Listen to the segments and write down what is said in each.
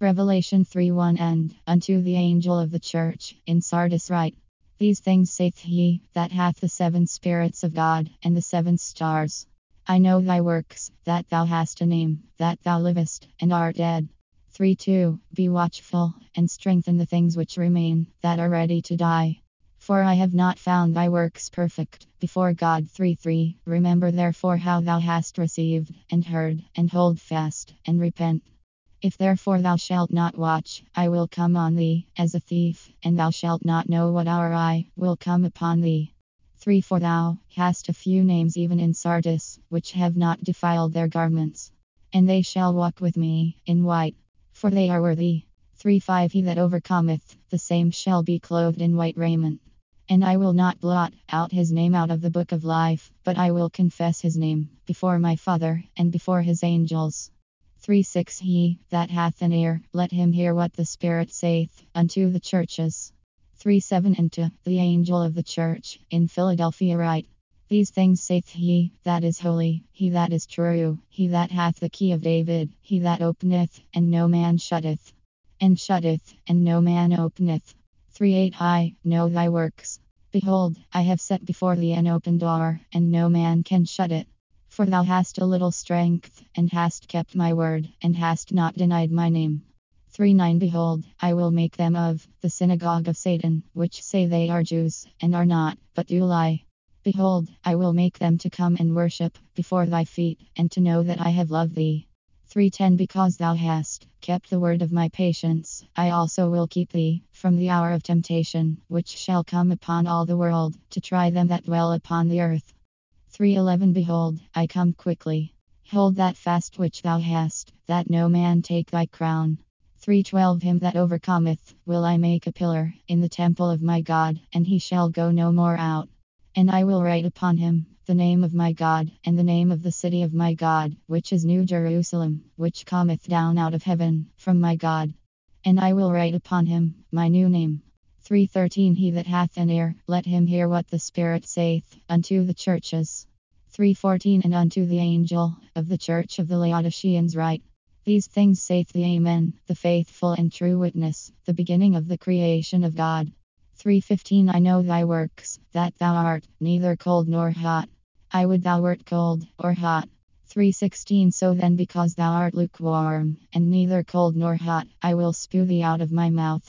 Revelation 3:1. And unto the angel of the church in Sardis write, These things saith he that hath the seven spirits of God and the seven stars. I know thy works, that thou hast a name, that thou livest, and art dead. 3:2. Be watchful, and strengthen the things which remain, that are ready to die. For I have not found thy works perfect before God. 3:3. Remember therefore how thou hast received, and heard, and hold fast, and repent. If therefore thou shalt not watch, I will come on thee as a thief, and thou shalt not know what hour I will come upon thee. 3. For thou hast a few names even in Sardis, which have not defiled their garments. And they shall walk with me in white, for they are worthy. 3:5. He that overcometh, the same shall be clothed in white raiment. And I will not blot out his name out of the book of life, but I will confess his name before my Father, and before his angels. 3:6. He that hath an ear, let him hear what the Spirit saith unto the churches. 3:7. And to the angel of the church in Philadelphia write, These things saith he that is holy, he that is true, he that hath the key of David, he that openeth, and no man shutteth, and shutteth, and no man openeth. 3:8. I know thy works. Behold, I have set before thee an open door, and no man can shut it. For thou hast a little strength, and hast kept my word, and hast not denied my name. 3:9. Behold, I will make them of the synagogue of Satan, which say they are Jews, and are not, but do lie. Behold, I will make them to come and worship before thy feet, and to know that I have loved thee. 3:10. Because thou hast kept the word of my patience, I also will keep thee from the hour of temptation, which shall come upon all the world, to try them that dwell upon the earth. 3:11. Behold, I come quickly. Hold that fast which thou hast, that no man take thy crown. 3:12. Him that overcometh will I make a pillar in the temple of my God, and he shall go no more out. And I will write upon him the name of my God, and the name of the city of my God, which is New Jerusalem, which cometh down out of heaven from my God. And I will write upon him my new name. 3:13. He that hath an ear, let him hear what the Spirit saith unto the churches. 3:14. And unto the angel of the church of the Laodiceans write, These things saith the Amen, the faithful and true witness, the beginning of the creation of God. 3:15. I know thy works, that thou art neither cold nor hot. I would thou wert cold or hot. 3:16. So then, because thou art lukewarm, and neither cold nor hot, I will spew thee out of my mouth.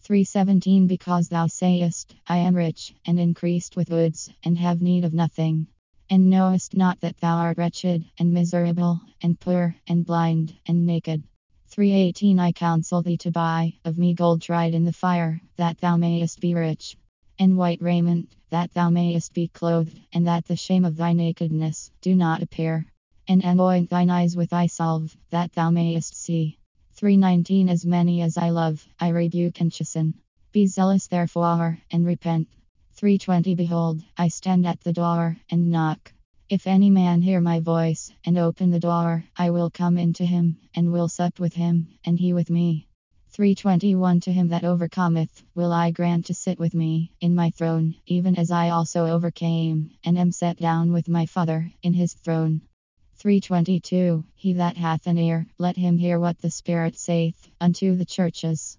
3:17. Because thou sayest, I am rich, and increased with goods, and have need of nothing, and knowest not that thou art wretched, and miserable, and poor, and blind, and naked. 3:18. I counsel thee to buy of me gold tried in the fire, that thou mayest be rich, and white raiment, that thou mayest be clothed, and that the shame of thy nakedness do not appear, and anoint thine eyes with eye salve, that thou mayest see. 3:19. As many as I love, I rebuke and chasten. Be zealous therefore, and repent. 3:20. Behold, I stand at the door, and knock. If any man hear my voice, and open the door, I will come into him, and will sup with him, and he with me. 3:21. To him that overcometh, will I grant to sit with me in my throne, even as I also overcame, and am set down with my Father in his throne. 3:22. He that hath an ear, let him hear what the Spirit saith unto the churches.